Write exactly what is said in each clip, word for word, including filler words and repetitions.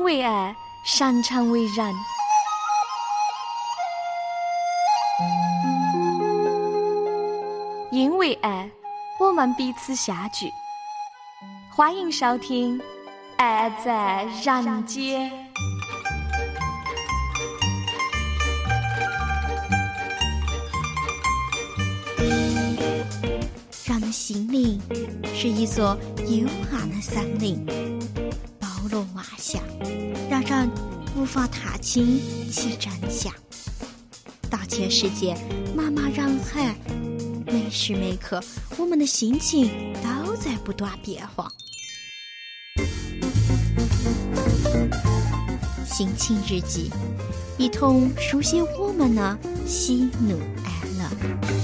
为爱，擅长为人。因为爱，我们彼此相聚。欢迎收听《爱在人间》。 人的心灵是一座幽暗的森林，包罗万象，让人无法踏清其真相。大千世界，茫茫人海，每时每刻，我们的心情都在不断变化。心情日记，一同书写我们的喜怒哀乐。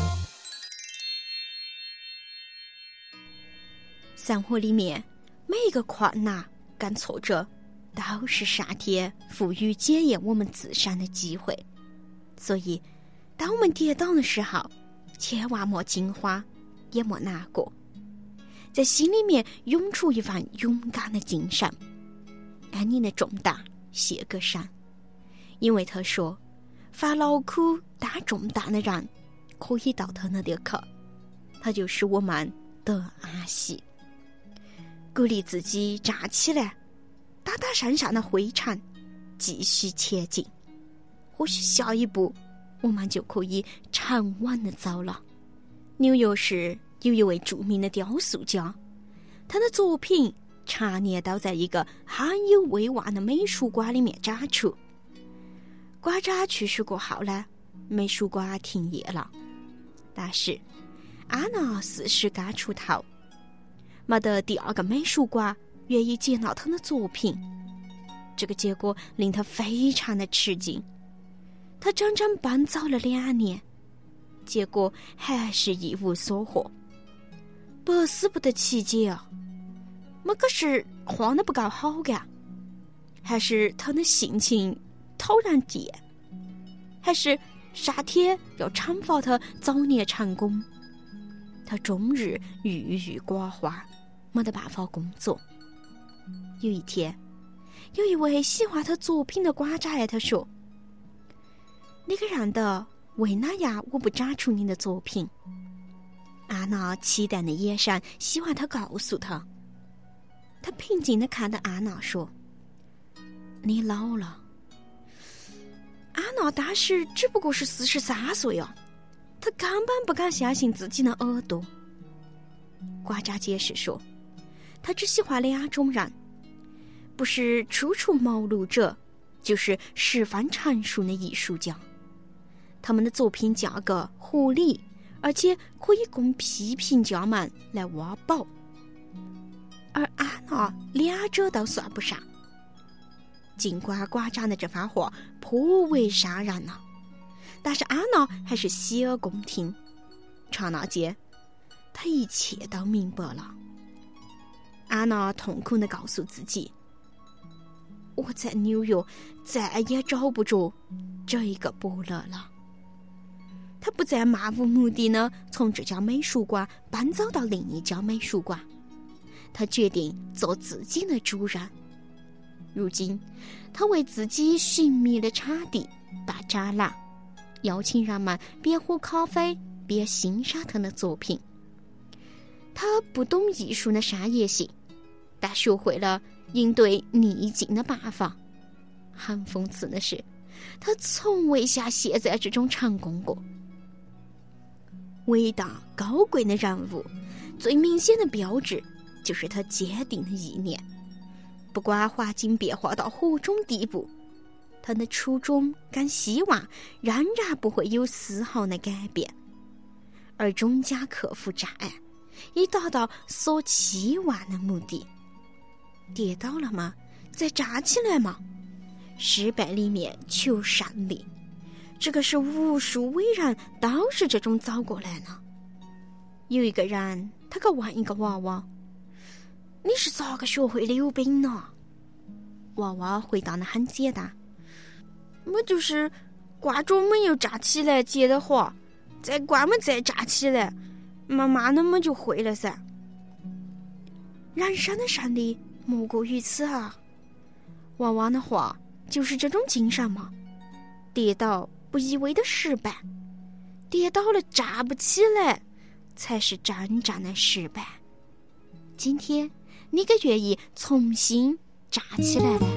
生活里面，每一个困难跟挫折，都是上天赋予检验我们自身的机会。所以，当我们跌倒的时候，千万莫惊慌，也莫难过，在心里面涌出一份勇敢的精神，安宁的重担卸个山。因为他说，发劳苦担重担的人，可以到他那里去，他就使我们得安息。鼓励自己站起来，打打身上的灰尘，继续前进。或许下一步，我们就可以沉稳地走了。纽约市有一位著名的雕塑家，他的作品常年都在一个很有威望的美术馆里面展出。馆长去世过后呢，美术馆停业了。但是安娜四十刚出头，没得第二个美术馆愿意接纳他的作品，这个结果令他非常的吃惊。他整整奔走了两年，结果还是一无所获。百思不得其解啊！么可是画的不够好噶？还是他的性情突然变？还是上天要惩罚他早年成功？他终日郁郁寡欢，没得办法工作。有一天，有一位喜欢他作品的馆长对他说：“你个人的，为哪样我不展出你的作品？”安娜期待的眼神希望他告诉他。他平静地看着安娜说：“你老了。”安娜当时只不过是四十三岁啊，他根本不敢相信自己的耳朵。馆长解释说，他只喜欢两种人，不是初出茅庐者，就是十分成熟的艺术家。他们的作品价格合理，而且可以供批评家们来挖宝。而安娜两者都算不上。尽管馆长的这番话颇为伤人啊，但是安娜还是洗耳恭听。刹那间，她一切都明白了。安娜痛苦地告诉自己，我在纽约再也找不着这一个伯乐了。她不再漫无目的地从这家美术馆搬走到另一家美术馆，她决定做自己的主人。如今，他为自己寻觅的场地办展览，邀请人们边喝咖啡边欣赏他的作品。他不懂艺术的商业性，但学会了应对逆境的办法。很讽刺的是，他从未像现在这种成功过。伟大高贵的人物，最明显的标志就是他坚定的意念。不管环境变化到何种地步，他的初衷跟希望仍然不会有丝毫的改变，而终将克服障碍，以达到所期望的目的。跌倒了吗？再站起来吗？失败里面求胜利，这个是无数伟人都是这种走过来的。有一个人，他去问一个娃娃：“你是咋个学会溜冰呢？”娃娃回答的很简单：“我就是挂着没有站起来接的话，再挂么再站起来，慢慢的么就会了噻。”人生的胜利莫过于此啊！ 娃娃的话就是这种精神嘛，跌倒不意味着失败，跌倒了站不起来才是真正的失败。今天你可愿意重新站起来呢？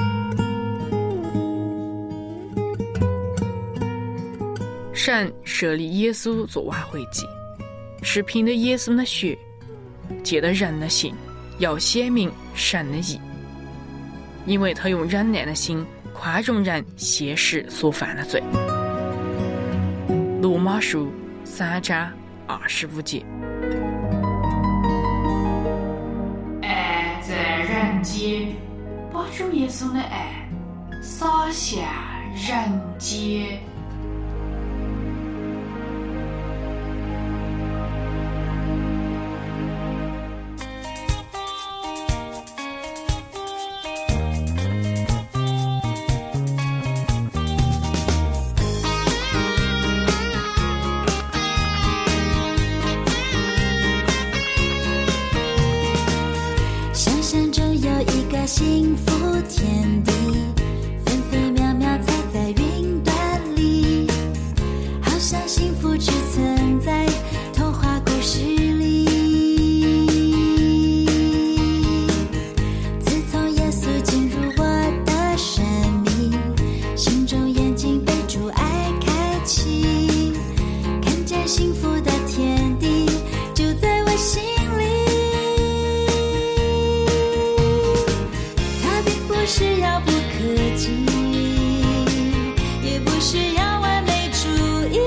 神设立耶稣做挽回祭，是凭着耶稣的血，借着人的信，要显明神的义，因为他用忍耐的心宽容人些时所犯的罪。罗马书三章二十五节。 爱在人间，把主耶稣的爱洒向人间。 幸福天地，分分秒秒踩在云端里，好像幸福只存在童话故事里。自从耶稣进入我的生命，心中眼睛被主爱开启，看见幸福的天地就在我心里。不是遥不可及，也不是要完美主义，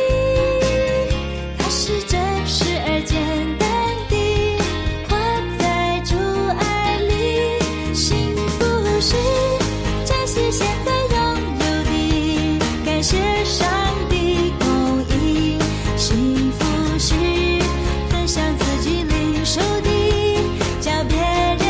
它是真实而简单地活在主爱里。幸福是珍惜现在拥有的，感谢上帝公义。幸福是分享自己领受的，叫别人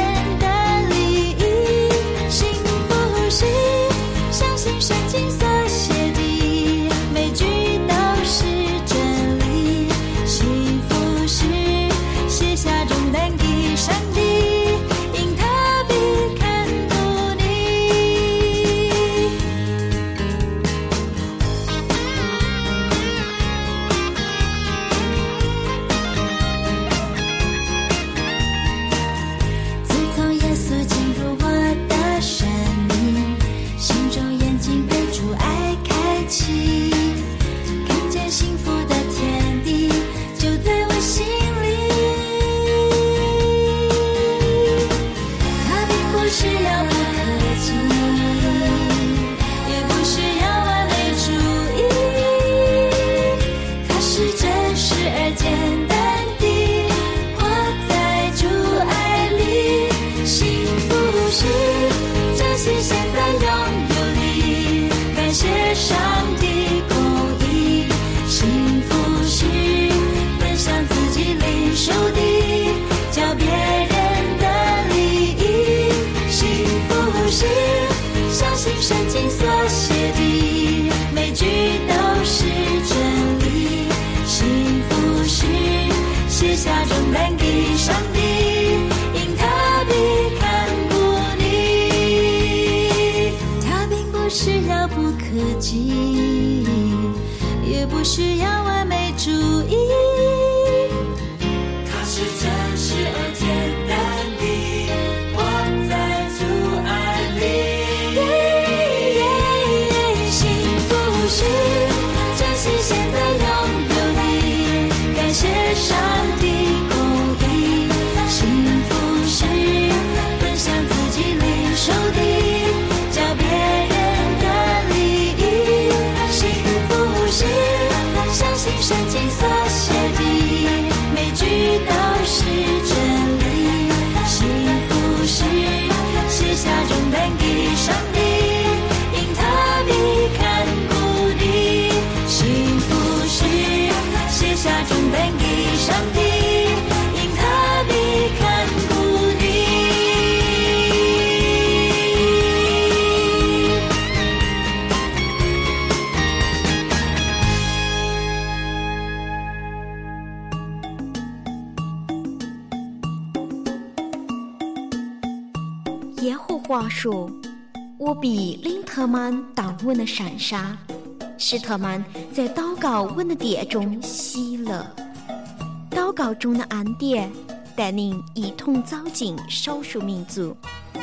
圣经所写的每句都是真理。幸福是卸下重担给上帝，因他必看顾你。自从耶稣进入我的生命，心中眼睛被主爱开启，看见幸福的天地就在我心里。它并不是遥不可及，也不是要完美主义，它是真实而简单地活在主爱里。幸福是珍惜现在拥有的，感谢上帝公义。幸福是分享自己领受的，叫别人的利益。幸福是相信圣经所写的每句都是真理。幸福是卸下重担给上帝，因他必看顾你。他并不是遥不可及，也不是要完美主义，它是真实而简单的活在主爱里。幸福是珍惜现在拥有的，感谢上帝公义。幸福是分享自己领受的，叫别人的利益。幸福是相信圣经所写的每句都是真理。幸福是卸下重担给上帝，因他必看顾你。幸福是卸下重担给上帝，因他必看顾你。 耶和话说，我必领他们到我的山上，使他们在祷告我的殿中喜乐。祷告中的恩典带领一同走进少数民族。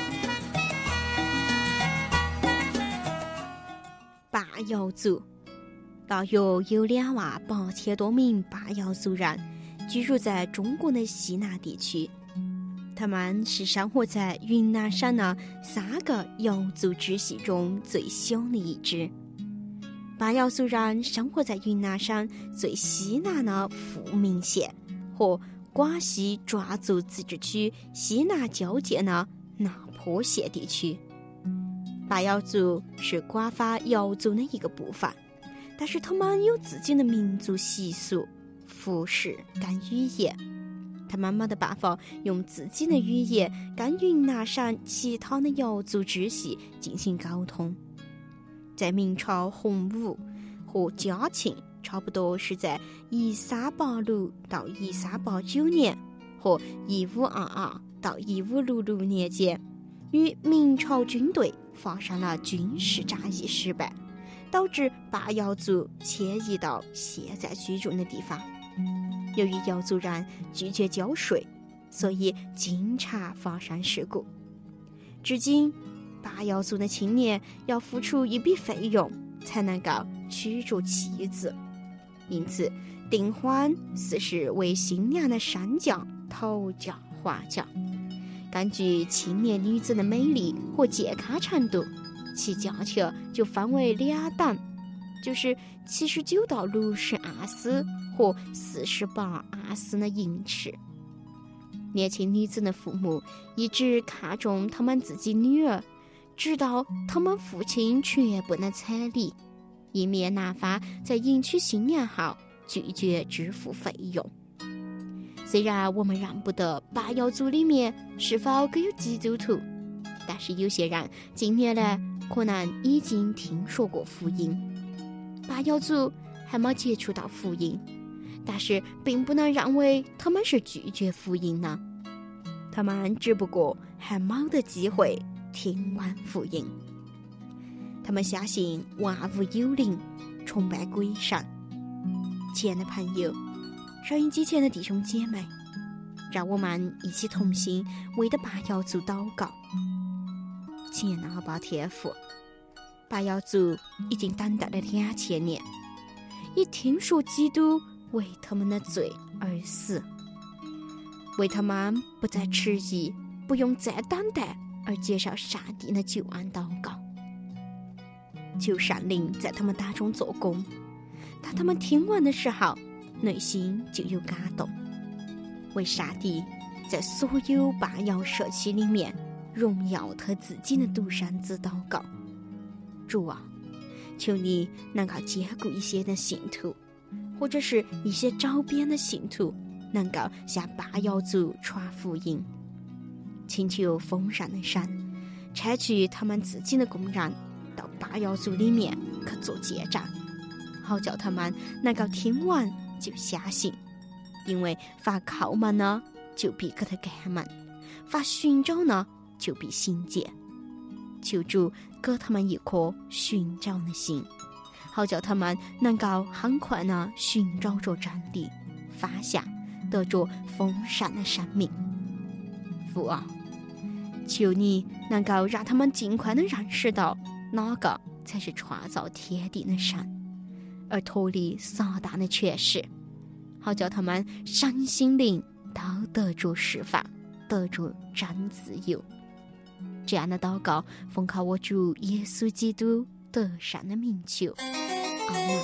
巴瑶族大约有两万八千多名巴瑶族人居住在中国的西南地区，他们是生活在云南省的三个瑶族支系中最小的一支。巴瑶族人生活在云南省最西南的富民县和广西壮族自治区西南交界的那坡县地区。巴瑶族是广发瑶族的一个部分，但是他们有自己的民族习俗、服饰跟语言，他们没得办法用自己的语言跟云南省其他的瑶族支系进行沟通。在明朝洪武和嘉庆，差不多是在一三八六到一三八九年和一五二二到一五六六年间，与明朝军队发生了军事战役失败，导致巴瑶族迁移到现在居住的地方。由于瑶族人拒绝交税，所以经常发生事故。至今，巴瑶族的青年要付出一笔费用才能够娶着妻子，因此订婚似是为新娘的身价讨价还价。根据青年女子的美丽和健康程度，其价钱就分为两等，就是七十九到六十盎司和四十八盎司的银尺。年轻女子的父母一直看重他们自己女儿，直到他们父亲全部的彩礼，以免男方在迎娶新娘后拒绝支付费用。虽然我们认不得巴瑶族里面是否各有基督徒，但是有些人近年来可能已经听说过福音。巴瑶族还没接触到福音，但是并不能认为他们是拒绝福音呢，他们只不过还没得机会听完福音。他们相信万物有灵，崇拜鬼神。亲爱的朋友，收音机前的弟兄姐妹，让我们一起同心为的巴瑶族祷告。亲爱的阿爸天父，巴瑶族已经等待了两千年，已听说基督为他们的罪而死，为他们不再迟疑，不用再等待而接受上帝的救恩祷告。求圣灵在他们当中做工，当他们听完的时候，内心就有感动，为上帝在所有巴瑶社区里面荣耀他自己的独生子祷告。主啊，求你能够兼顾一些的信徒，或者是一些周边的信徒，能够向巴瑶族传福音。请求丰盛的神差去他们自己的工人到巴瑶族里面去做见证，好叫他们能够听完就相信，因为凡叩门呢，就必给他开门；凡寻找呢，就必寻见。求主给他们一颗寻找的心，好叫他们能够很快地寻找着真理，发现得着丰盛的生命。父啊，求你能够让他们尽快地认识到哪个才是创造天地的神，而脱离撒旦的权势，好叫他们身心灵都得着释放，得着真自由。这样的祷告奉靠我主耶稣基督得胜的名求，阿门。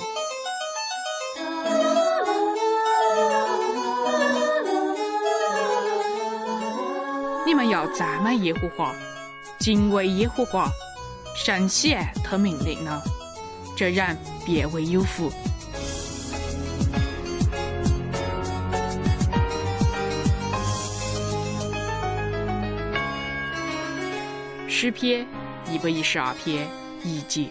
你们要赞美耶和华，敬畏耶和华，神喜爱他命令呢，这人便为有福。诗篇一百一十二篇一节。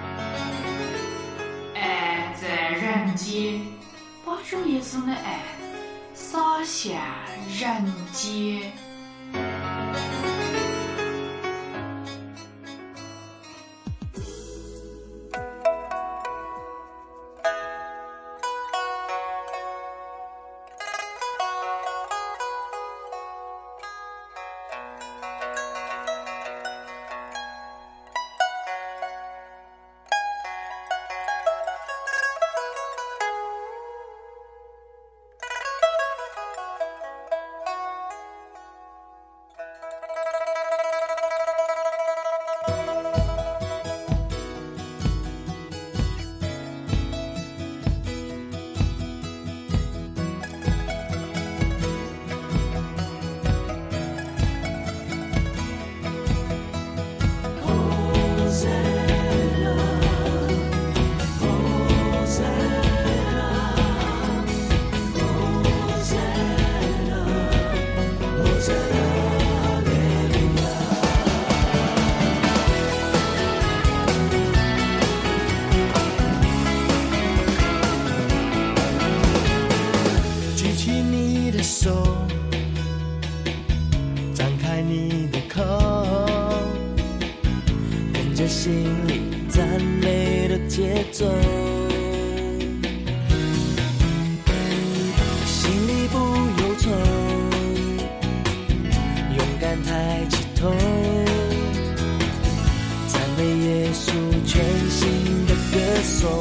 爱在人间，把主耶稣的爱洒向人间。 走，心里不忧愁，勇敢抬起头，赞美耶稣全新的歌颂。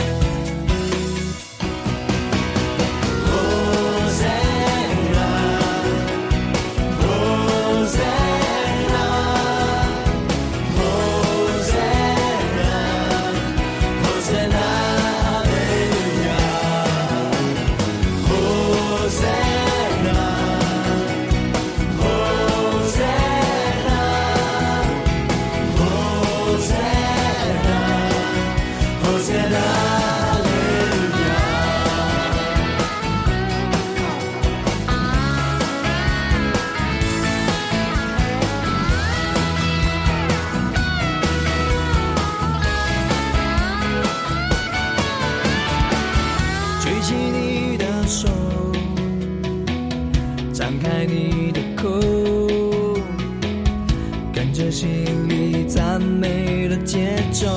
心里赞美的节奏，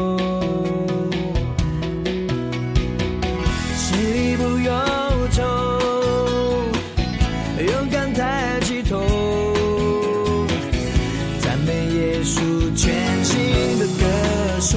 心里不忧愁，勇敢抬起头，赞美耶稣全新的歌颂。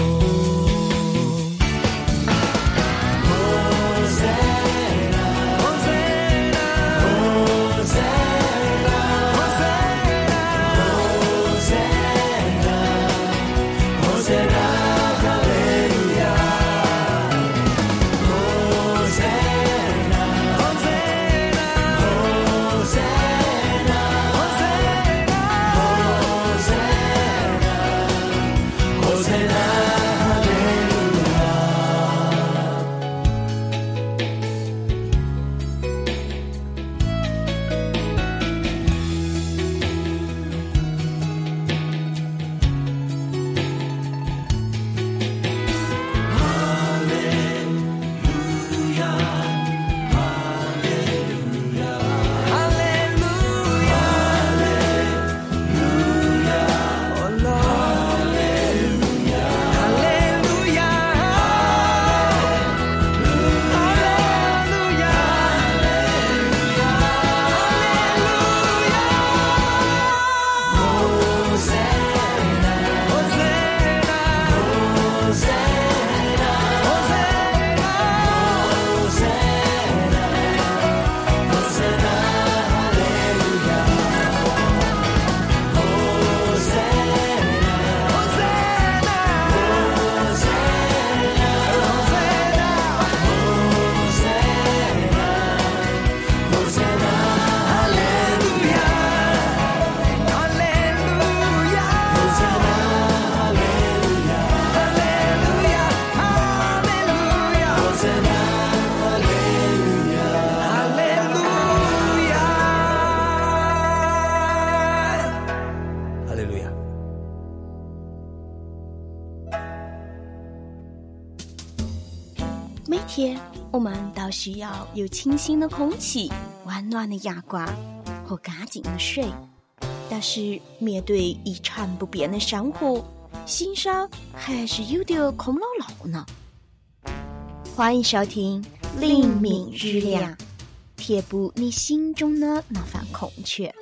每天我们都需要有清新的空气、温暖的阳光和干净的水，但是面对一成不变的生活，心上还是有点空落落呢。欢迎收听灵敏日亮，填补你心中的那份空缺。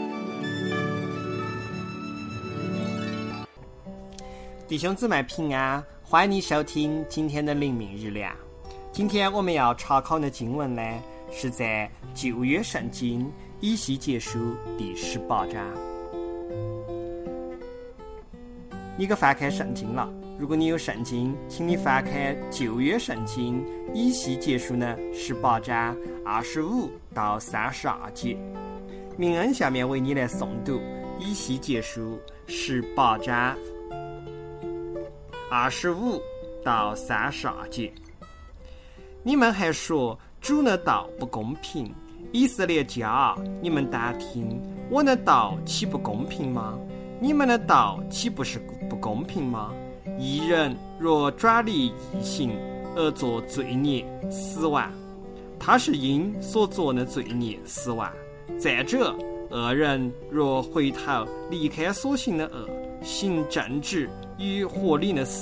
弟兄姊妹平安，欢迎你收听今天的灵敏日亮。今天我们要查考的经文呢，是在旧约圣经以西结书第十八章。你可翻开圣经了？如果你有圣经，请你翻开旧约圣经以西结书呢十八章二十五到三十二节。明恩下面为你来诵读以西结书十八章二十五到三十二节。你们还说主的道不公平，以色列家啊，你们当听，我的道岂不公平吗？你们的道岂不是不公平吗？一人若转离义行而作罪孽，死亡，他是因所作的罪孽死亡。再者，恶人若回头离开所行的恶，行正直与合理的事，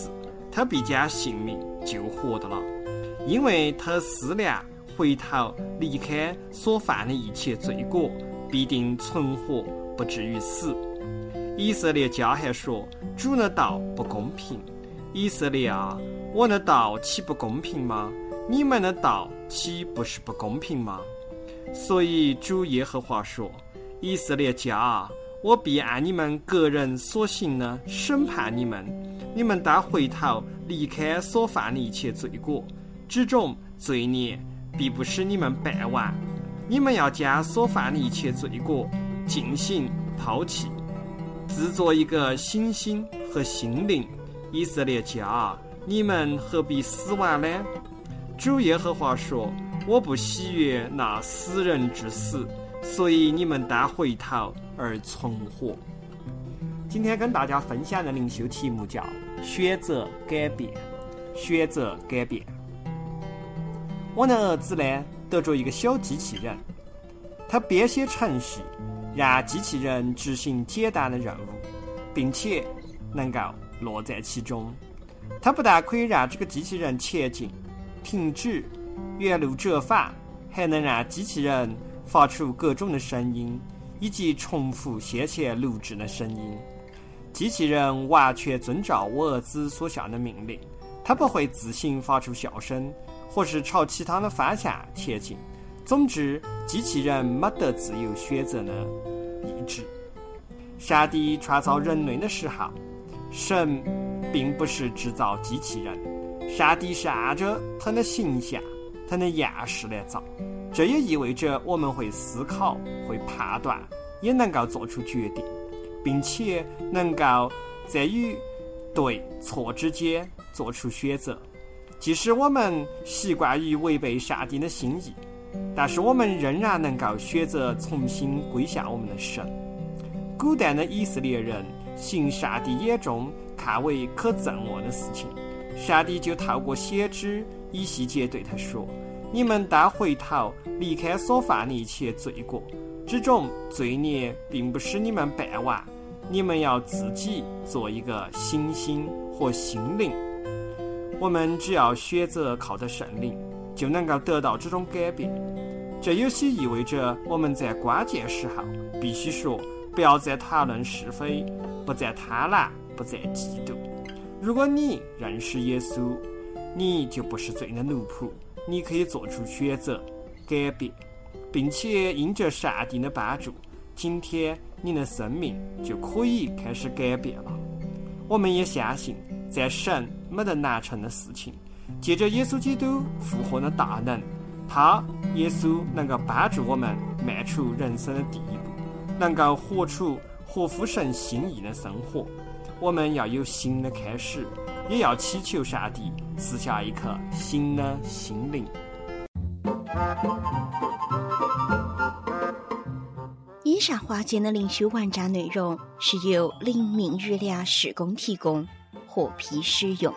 他必将性命救活的了，因为他思量回头离开所犯的一切罪过，必定存活，不至于死。以色列家还说，主的道不公平。以色列啊，我的道岂不公平吗？你们的道岂不是不公平吗？所以主耶和华说，以色列家啊，我必按你们个人所行的审判你们，你们当回头离开所犯的一切罪过，这种罪孽必不使你们败亡。你们要将所犯的一切罪过进行抛弃，制作一个新心和心灵。以色列家啊，你们何必死亡呢？主耶和华说，我不喜悦那死人之死，所以你们当回头而存活。今天跟大家分享的灵修题目叫选择改变。选择改变。我的儿子呢，得着一个小机器人，他编写程序，让机器人执行简单的任务，并且能够乐在其中。他不但可以让这个机器人前进、停止、原路折返，还能让机器人发出各种的声音，以及重复先前录制的声音。机器人完全遵照我儿子所下的命令，他不会自行发出笑声，或是朝其他的方向前进。总之，机器人没得自由选择的意志。上帝创造人类的时候，神并不是制造机器人，上帝是按照他的形象、他的样式来造。这也意味着我们会思考、会判断，也能够做出决定，并且能够在与对错之间做出选择。即使我们习惯于违背上帝的心意，但是我们仍然能够选择重新归向我们的神。古代的以色列人行上帝眼中看为可憎恶的事情，上帝就透过先知以西结对他说，你们当回头离开所犯的一切罪过，这种罪孽并不使你们败亡，你们要自己做一个新心或心灵。我们只要选择靠着圣灵，就能够得到这种改变。这有些意味着我们在关键时候必须说，不要再谈论是非，不再贪婪，不再嫉妒。如果你认识耶稣，你就不是罪的奴仆，你可以做出选择改变，并且因着上帝的帮助，今天你的生命就可以开始改变了。我们也相信，在神没得难成的事情，借着耶稣基督复活的大能，他耶稣能够帮助我们迈出人生的第一步，能够活出合乎神心意的生活。我们要有新的开始，也要祈求上帝赐下一颗新的心灵。 以上华简的灵修网站内容是由灵命日粮事工提供，获批使用。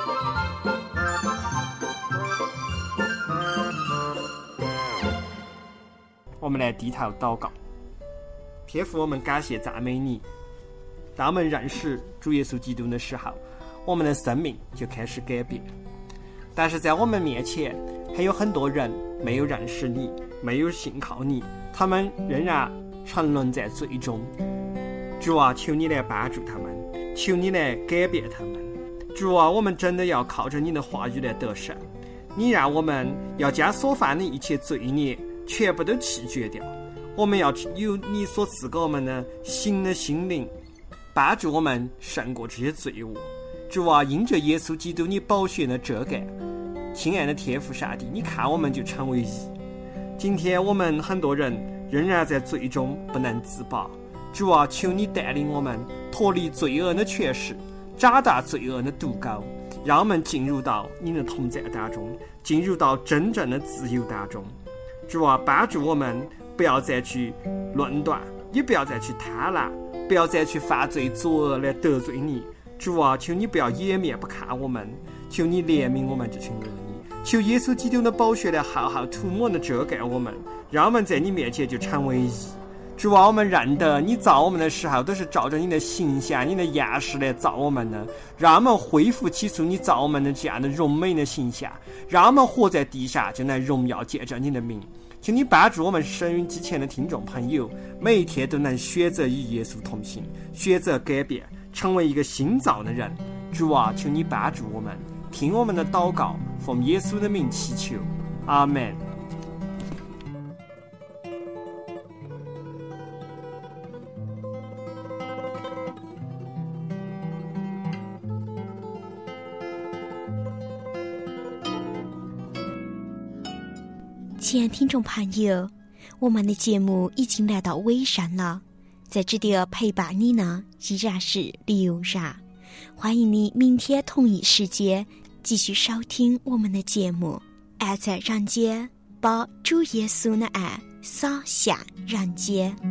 我们来低头祷告。天父，我们感谢赞美你。当我们认识主耶稣基督的时候，我们的生命就开始改变。但是在我们面前还有很多人没有认识你，没有信靠你，他们仍然沉沦在罪中。主啊，求你来帮助他们，求你来改变他们。主啊，我们真的要靠着你的话语来得胜。你让我们要将所犯的一切罪孽全部都弃绝掉，我们要有你所赐给我们的新的心灵，帮助我们胜过这些罪恶。主啊，因着耶稣基督你宝血的遮盖，亲爱的天父上帝，你看我们就成为义。今天我们很多人仍然在罪中不能自拔，主啊，求你带领我们脱离罪恶的权势，长大罪恶的毒钩，让我们进入到你的同在当中，进入到真正的自由当中。主啊，帮助我们不要再去论断，也不要再去贪婪，不要再去犯罪作恶来得罪你。主啊，求你不要掩面不看我们，求你怜悯我们这群恶逆，求耶稣基督的宝血来好好涂抹的遮盖我们，让我们在你面前就成为义。 主啊，我们认得你造我们的时候都是照着你的形象、你的样式来造我们的，让我们恢复起初你造我们的这样的荣美的形象，让我们活在地下就能荣耀借着你的名。请你帮助我们收音机前的听众朋友，每一天都能选择与耶稣同行，选择改变，成为一个新造的人。主啊，求你帮助我们，听我们的祷告，奉耶稣的名祈求，阿们。 亲爱听众朋友，我们的节目已经来到尾声了，在这里陪伴你呢依然是刘然，欢迎你明天同一时间继续收听我们的节目。爱在人间，把主耶稣的爱洒向人间。